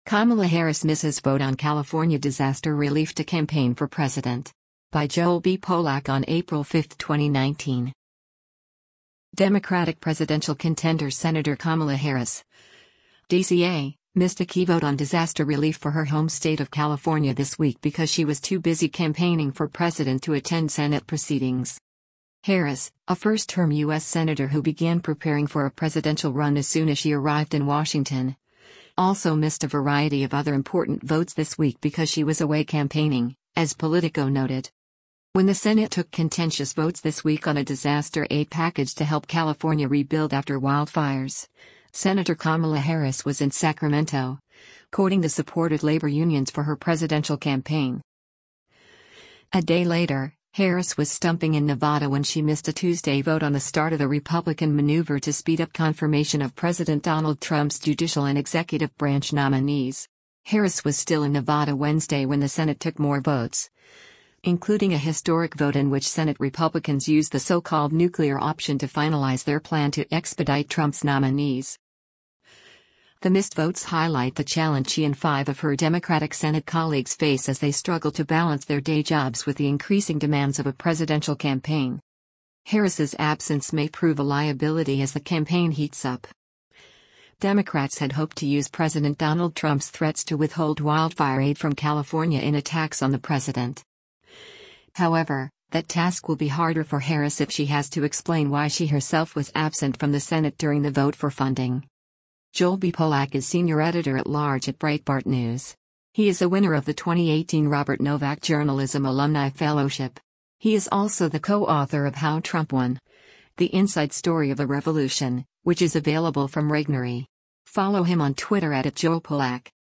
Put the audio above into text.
Kamala Harris misses vote on California disaster relief to campaign for president. By Joel B. Polak on April 5, 2019. Democratic presidential contender Senator Kamala Harris, DCA, missed a key vote on disaster relief for her home state of California this week because she was too busy campaigning for president to attend Senate proceedings. Harris, a first-term U.S. Senator who began preparing for a presidential run as soon as she arrived in Washington, also missed a variety of other important votes this week because she was away campaigning, as Politico noted. When the Senate took contentious votes this week on a disaster aid package to help California rebuild after wildfires, Senator Kamala Harris was in Sacramento, courting the support of labor unions for her presidential campaign. A day later, Harris was stumping in Nevada when she missed a Tuesday vote on the start of the Republican maneuver to speed up confirmation of President Donald Trump's judicial and executive branch nominees. Harris was still in Nevada Wednesday when the Senate took more votes, including a historic vote in which Senate Republicans used the so-called nuclear option to finalize their plan to expedite Trump's nominees. The missed votes highlight the challenge she and 5 of her Democratic Senate colleagues face as they struggle to balance their day jobs with the increasing demands of a presidential campaign. Harris's absence may prove a liability as the campaign heats up. Democrats had hoped to use President Donald Trump's threats to withhold wildfire aid from California in attacks on the president. However, that task will be harder for Harris if she has to explain why she herself was absent from the Senate during the vote for funding. Joel B. Polak is senior editor-at-large at Breitbart News. He is a winner of the 2018 Robert Novak Journalism Alumni Fellowship. He is also the co-author of How Trump Won: The Inside Story of a Revolution, which is available from Regnery. Follow him on Twitter @JoelPolak.